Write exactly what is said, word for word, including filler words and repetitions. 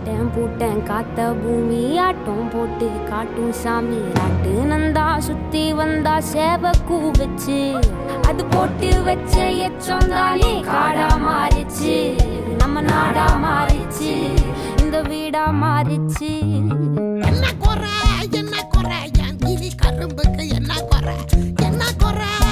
பாட்டேன் பூட்டேன் காத்த பூமி ஆட்டம் போட்டு காட்டும் சாமி ராட்டு நந்தா சுத்தி வந்தா சேவ கூ வச்சு அது போட்டு வச்ச எச்சம் தானே காடா மாறிச்சு நம்ம நாடா மாறிச்சு இந்த வீடா மாறிச்சு. என்ன குறை என்ன குறை என் கிளி கரும்புக்கு என்ன குறை என்ன குறை